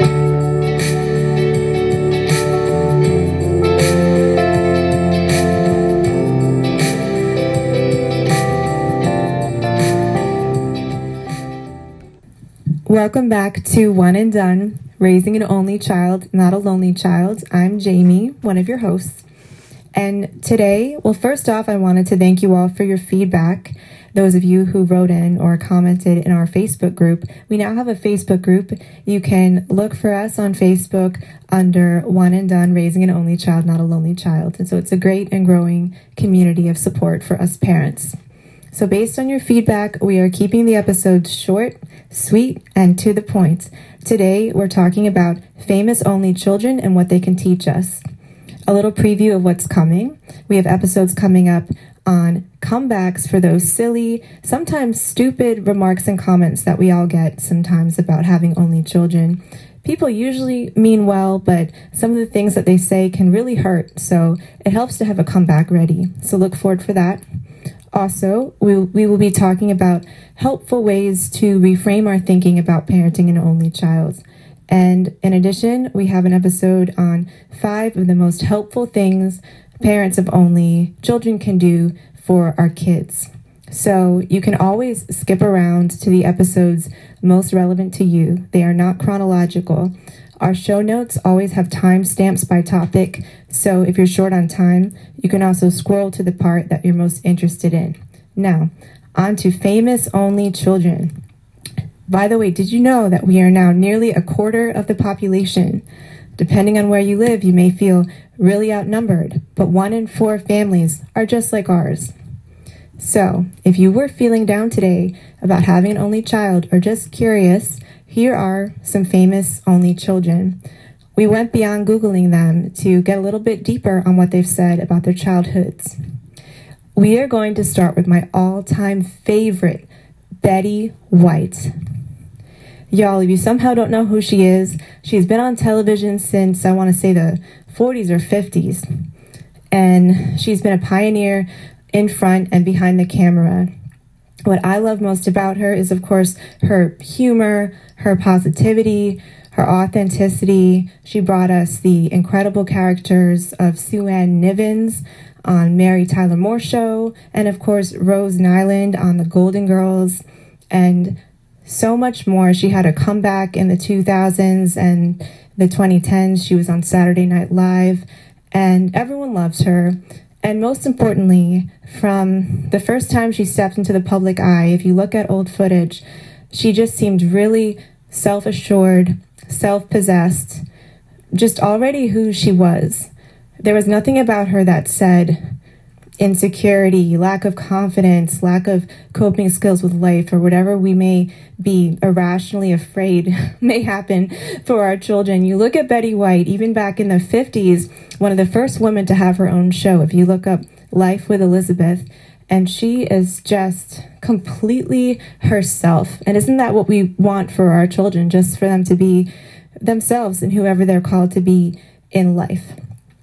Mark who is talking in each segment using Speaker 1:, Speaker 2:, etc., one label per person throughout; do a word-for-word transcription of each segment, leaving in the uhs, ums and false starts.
Speaker 1: Welcome back to One and Done, Raising an Only Child, Not a Lonely Child. I'm Jamie, one of your hosts. And today, well, first off, I wanted to thank you all for your feedback. Those of you who wrote in or commented in our Facebook group. We now have a Facebook group. You can look for us on Facebook under One and Done, Raising an Only Child, Not a Lonely Child. And so it's a great and growing community of support for us parents. So based on your feedback, we are keeping the episodes short, sweet, and to the point. Today, we're talking about famous only children and what they can teach us. A little preview of what's coming. We have episodes coming up on comebacks for those silly, sometimes stupid remarks and comments that we all get sometimes about having only children. People usually mean well, but some of the things that they say can really hurt, so it helps to have a comeback ready. So look forward for that. Also, we, we will be talking about helpful ways to reframe our thinking about parenting an only child. And in addition, we have an episode on five of the most helpful things parents of only children can do for our kids. So you can always skip around to the episodes most relevant to you. They are not chronological. Our show notes always have timestamps by topic, so if you're short on time, you can also scroll to the part that you're most interested in. Now, on to famous only children. By the way, did you know that we are now nearly a quarter of the population? Depending on where you live, you may feel really outnumbered, but one in four families are just like ours. So, if you were feeling down today about having an only child or just curious, here are some famous only children. We went beyond Googling them to get a little bit deeper on what they've said about their childhoods. We are going to start with my all-time favorite, Betty White. Y'all, if you somehow don't know who she is, she's been on television since, I want to say, the forties or fifties. And she's been a pioneer in front and behind the camera. What I love most about her is, of course, her humor, her positivity, her authenticity. She brought us the incredible characters of Sue Ann Nivens on Mary Tyler Moore Show, and of course, Rose Nyland on The Golden Girls, and so much more. She had a comeback in the two thousands and the twenty tens. She was on Saturday Night Live, and everyone loves her. And most importantly, from the first time she stepped into the public eye, if you look at old footage, she just seemed really self-assured, self-possessed, just already who she was. There was nothing about her that said insecurity, lack of confidence, lack of coping skills with life, or whatever we may be irrationally afraid may happen for our children. You look at Betty White, even back in the fifties, one of the first women to have her own show. If you look up Life with Elizabeth, and she is just completely herself. And isn't that what we want for our children, just for them to be themselves and whoever they're called to be in life?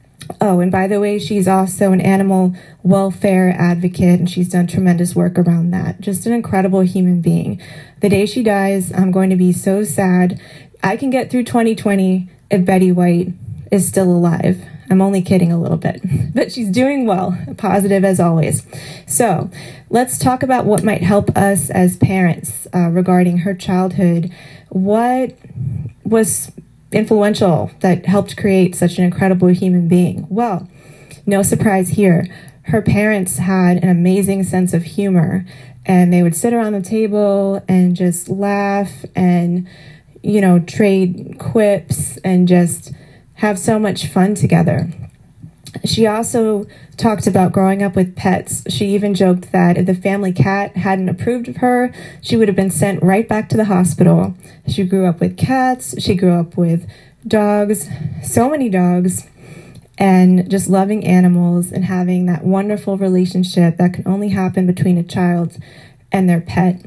Speaker 1: Oh, and by the way, she's also an animal welfare advocate, and she's done tremendous work around that. Just an incredible human being. The day she dies, I'm going to be so sad. I can get through twenty twenty if Betty White is still alive. I'm only kidding a little bit, but she's doing well, positive as always. So let's talk about what might help us as parents uh, regarding her childhood. What was influential that helped create such an incredible human being? Well, no surprise here. Her parents had an amazing sense of humor, and they would sit around the table and just laugh and, you know, trade quips and just have so much fun together. She also talked about growing up with pets. She even joked that if the family cat hadn't approved of her, she would have been sent right back to the hospital. She grew up with cats. She grew up with dogs, so many dogs, and just loving animals and having that wonderful relationship that can only happen between a child and their pet.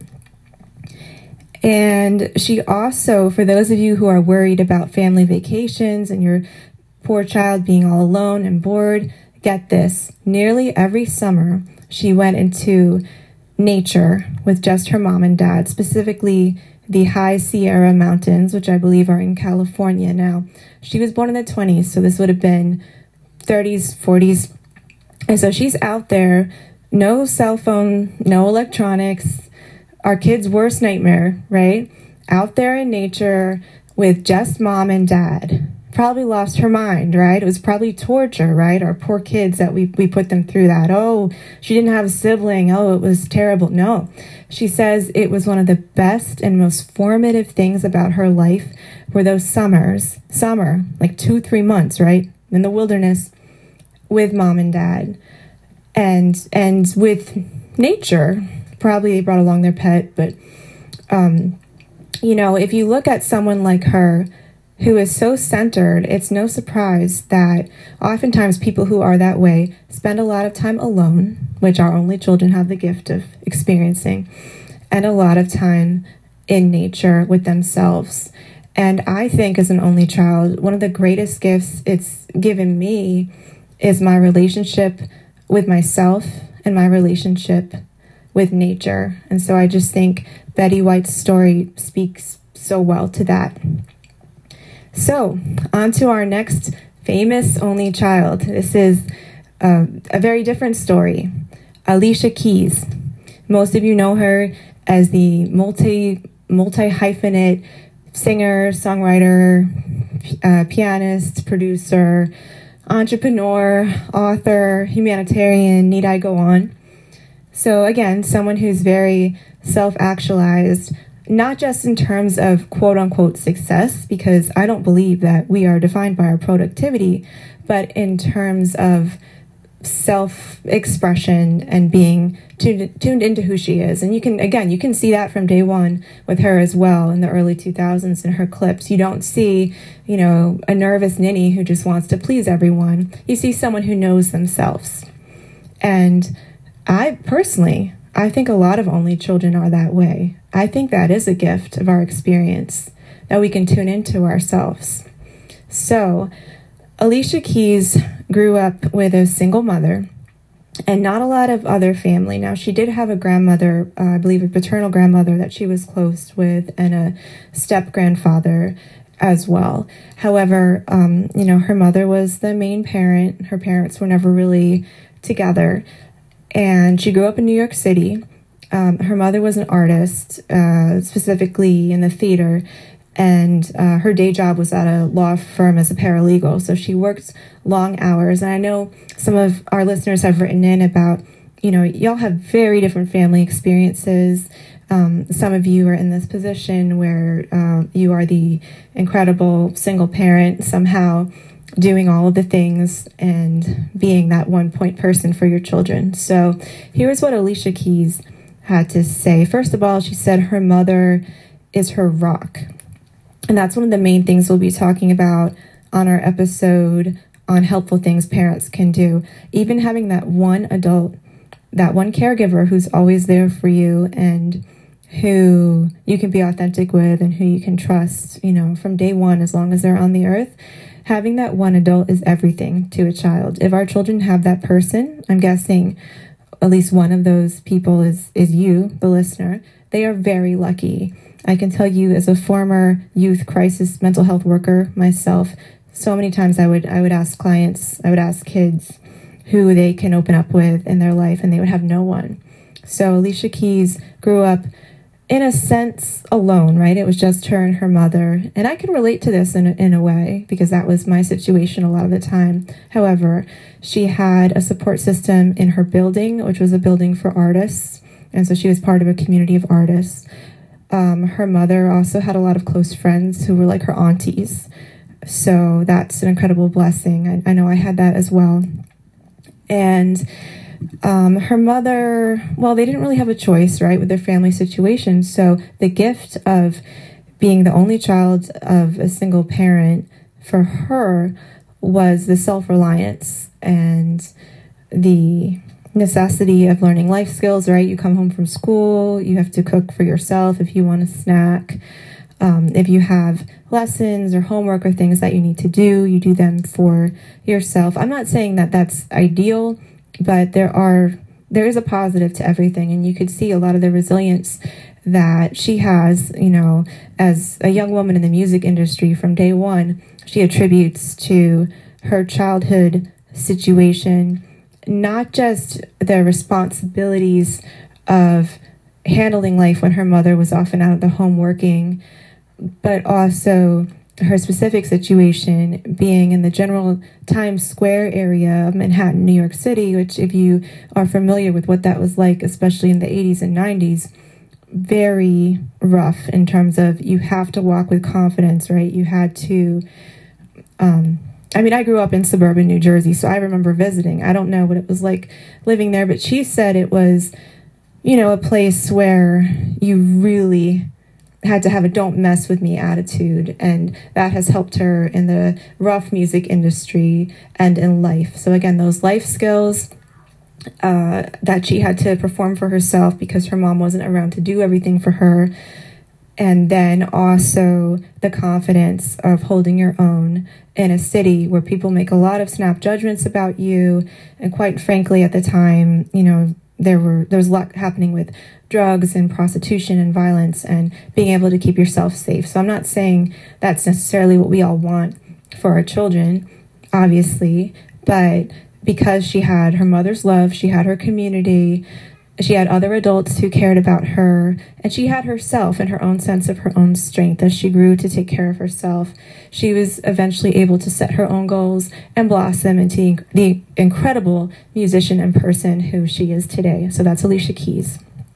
Speaker 1: And she also, for those of you who are worried about family vacations and your poor child being all alone and bored, get this. Nearly every summer, she went into nature with just her mom and dad, specifically the high Sierra Mountains, which I believe are in California now. She was born in the twenties, so this would have been thirties, forties. And so she's out there, no cell phone, no electronics, our kids' worst nightmare, right? Out there in nature with just mom and dad. Probably lost her mind, right? It was probably torture, right? Our poor kids that we, we put them through that. Oh, she didn't have a sibling. Oh, it was terrible. No, she says it was one of the best and most formative things about her life were those summers, summer, like two, three months, right? In the wilderness with mom and dad and, and with nature. Probably they brought along their pet, but, um, you know, if you look at someone like her, who is so centered, it's no surprise that oftentimes people who are that way spend a lot of time alone, which our only children have the gift of experiencing, and a lot of time in nature with themselves. And I think as an only child, one of the greatest gifts it's given me is my relationship with myself and my relationship with nature. And so I just think Betty White's story speaks so well to that. So, on to our next famous only child. This is uh, a very different story. Alicia Keys. Most of you know her as the multi, multi-hyphenate singer, songwriter, uh, pianist, producer, entrepreneur, author, humanitarian, need I go on? So again, someone who's very self-actualized, not just in terms of quote-unquote success, because I don't believe that we are defined by our productivity, but in terms of self-expression and being tuned, tuned into who she is. And you can, again, you can see that from day one with her as well in the early two thousands in her clips. You don't see, you know, a nervous ninny who just wants to please everyone. You see someone who knows themselves. And I personally, I think a lot of only children are that way. I think that is a gift of our experience, that we can tune into ourselves. So, Alicia Keys grew up with a single mother and not a lot of other family. Now, she did have a grandmother, uh, I believe a paternal grandmother that she was close with, and a step-grandfather as well. However, um, you know, her mother was the main parent. Her parents were never really together. And she grew up in New York City. Um, her mother was an artist, uh, specifically in the theater, and uh, her day job was at a law firm as a paralegal. So she worked long hours. And I know some of our listeners have written in about, you know, y'all have very different family experiences. Um, some of you are in this position where uh, you are the incredible single parent somehow doing all of the things and being that one point person for your children. So here's what Alicia Keys had to say. First of all, she said her mother is her rock. And that's one of the main things we'll be talking about on our episode on helpful things parents can do. Even having that one adult, that one caregiver who's always there for you and who you can be authentic with and who you can trust, you know, from day one, as long as they're on the earth. Having that one adult is everything to a child. If our children have that person, I'm guessing at least one of those people is, is you, the listener. They are very lucky. I can tell you as a former youth crisis mental health worker myself, so many times I would I would ask clients, I would ask kids who they can open up with in their life, and they would have no one. So Alicia Keys grew up in a sense alone, right? It was just her and her mother. And I can relate to this in a, in a way, because that was my situation a lot of the time. However, she had a support system in her building, which was a building for artists. And so she was part of a community of artists. Um, her mother also had a lot of close friends who were like her aunties. So that's an incredible blessing. I, I know I had that as well. And Um, her mother, well, they didn't really have a choice, right, with their family situation. So the gift of being the only child of a single parent for her was the self-reliance and the necessity of learning life skills, right? You come home from school, you have to cook for yourself if you want a snack. Um, if you have lessons or homework or things that you need to do, you do them for yourself. I'm not saying that that's ideal, but there are there is a positive to everything, and you could see a lot of the resilience that she has, you know, as a young woman in the music industry from day one, she attributes to her childhood situation, not just the responsibilities of handling life when her mother was often out of the home working, but also her specific situation being in the general Times Square area of Manhattan, New York City, which, if you are familiar with what that was like, especially in the eighties and nineties, very rough in terms of you have to walk with confidence, right? You had to, um, I mean, I grew up in suburban New Jersey, so I remember visiting. I don't know what it was like living there, but she said it was, you know, a place where you really had to have a don't mess with me attitude, and that has helped her in the rough music industry and in life. So again, those life skills uh, that she had to perform for herself because her mom wasn't around to do everything for her, and then also the confidence of holding your own in a city where people make a lot of snap judgments about you, and quite frankly, at the time, you know, there were there was a lot happening with drugs and prostitution and violence, and being able to keep yourself safe. So I'm not saying that's necessarily what we all want for our children, obviously, but because she had her mother's love, she had her community, she had other adults who cared about her, and she had herself and her own sense of her own strength as she grew to take care of herself. She was eventually able to set her own goals and blossom into the incredible musician and person who she is today. So that's Alicia Keys.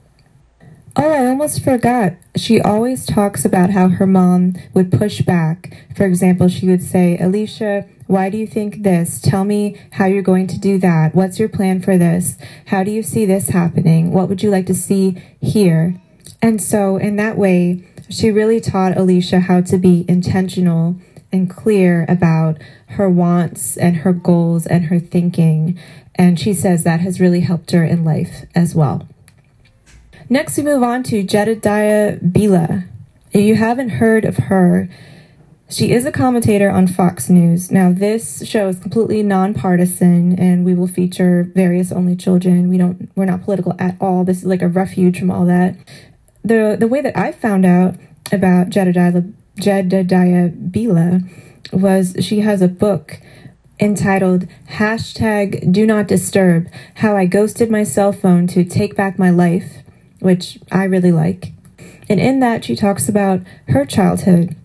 Speaker 1: Oh, I almost forgot. She always talks about how her mom would push back. For example, she would say, Alicia, why do you think this? Tell me how you're going to do that. What's your plan for this? How do you see this happening? What would you like to see here? And so in that way, she really taught Alicia how to be intentional and clear about her wants and her goals and her thinking. And she says that has really helped her in life as well. Next, we move on to Jedediah Bila. If you haven't heard of her, she is a commentator on Fox News. Now, this show is completely nonpartisan, and we will feature various only children. We don't, we're not political at all. This is like a refuge from all that. The the way that I found out about Jedediah, Jedediah Bila was she has a book entitled hashtag Do Not Disturb, How I Ghosted My Cell Phone to Take Back My Life, which I really like. And in that, she talks about her childhood.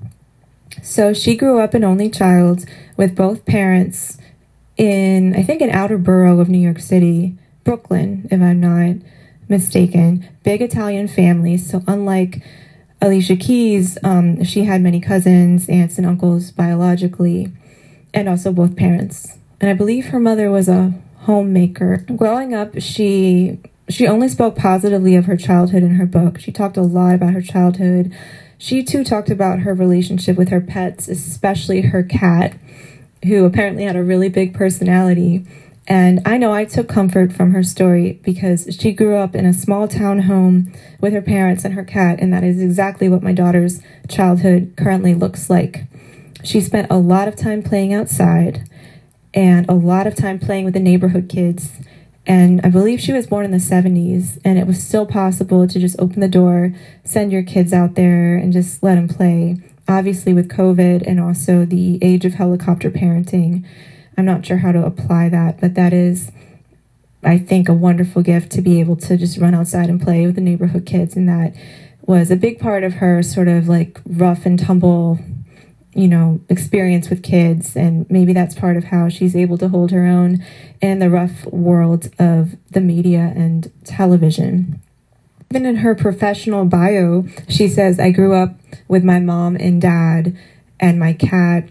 Speaker 1: So she grew up an only child with both parents in, I think, an outer borough of New York City, Brooklyn, if I'm not mistaken. Big Italian family. So unlike Alicia Keys, um, she had many cousins, aunts, and uncles biologically, and also both parents. And I believe her mother was a homemaker. Growing up, she she only spoke positively of her childhood in her book. She talked a lot about her childhood. She, too, talked about her relationship with her pets, especially her cat, who apparently had a really big personality. And I know I took comfort from her story because she grew up in a small town home with her parents and her cat, and that is exactly what my daughter's childhood currently looks like. She spent a lot of time playing outside and a lot of time playing with the neighborhood kids. And I believe she was born in the seventies, and it was still possible to just open the door, send your kids out there, and just let them play. Obviously, with COVID and also the age of helicopter parenting, I'm not sure how to apply that, but that is, I think, a wonderful gift to be able to just run outside and play with the neighborhood kids. And that was a big part of her sort of like rough and tumble, you know, experience with kids. And maybe that's part of how she's able to hold her own in the rough world of the media and television. Even in her professional bio, she says, I grew up with my mom and dad and my cat,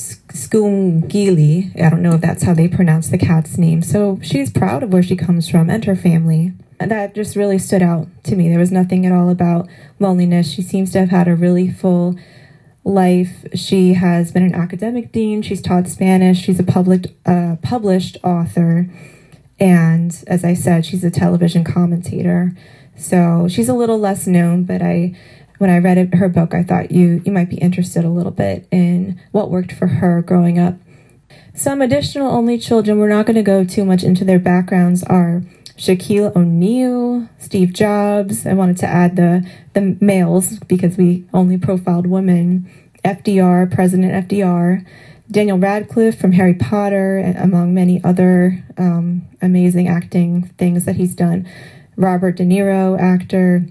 Speaker 1: Skoongili. I don't know if that's how they pronounce the cat's name. So she's proud of where she comes from and her family. And that just really stood out to me. There was nothing at all about loneliness. She seems to have had a really full life. She has been an academic dean. She's taught Spanish. She's a public, uh, published author. And as I said, she's a television commentator. So she's a little less known, but I, when I read it, her book, I thought you, you might be interested a little bit in what worked for her growing up. Some additional only children, we're not going to go too much into their backgrounds, are Shaquille O'Neal, Steve Jobs. I wanted to add the, the males because we only profiled women. F D R, President F D R. Daniel Radcliffe from Harry Potter, among many other um, amazing acting things that he's done. Robert De Niro, actor.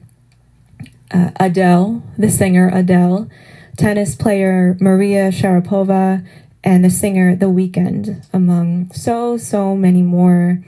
Speaker 1: Uh, Adele, the singer Adele. Tennis player Maria Sharapova. And the singer The Weeknd, among so, so many more.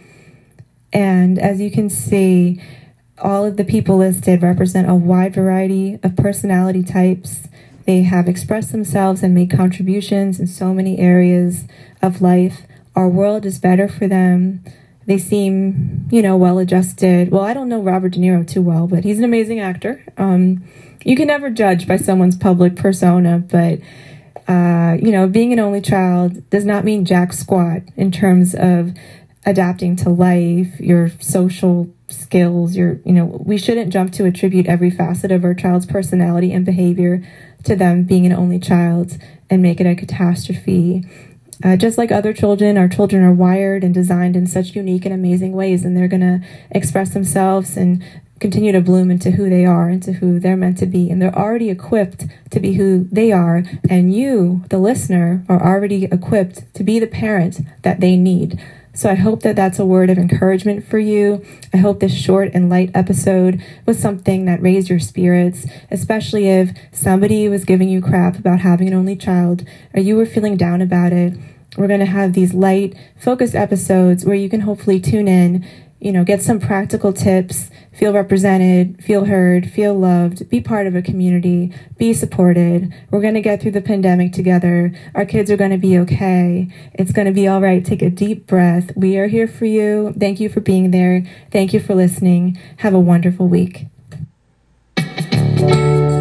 Speaker 1: And as you can see, all of the people listed represent a wide variety of personality types. They have expressed themselves and made contributions in so many areas of life. Our world is better for them. They seem, you know, well-adjusted. Well, I don't know Robert De Niro too well, but he's an amazing actor. Um, you can never judge by someone's public persona, but, uh, you know, being an only child does not mean jack squat in terms of adapting to life, your social skills, your, you know, we shouldn't jump to attribute every facet of our child's personality and behavior to them being an only child and make it a catastrophe. Uh, just like other children, our children are wired and designed in such unique and amazing ways, and they're going to express themselves and continue to bloom into who they are, into who they're meant to be. And they're already equipped to be who they are. And you, the listener, are already equipped to be the parent that they need. So I hope that that's a word of encouragement for you. I hope this short and light episode was something that raised your spirits, especially if somebody was giving you crap about having an only child or you were feeling down about it. We're going to have these light, focused episodes where you can hopefully tune in, you know, get some practical tips, feel represented, feel heard, feel loved, be part of a community, be supported. We're going to get through the pandemic together. Our kids are going to be okay. It's going to be all right. Take a deep breath. We are here for you. Thank you for being there. Thank you for listening. Have a wonderful week.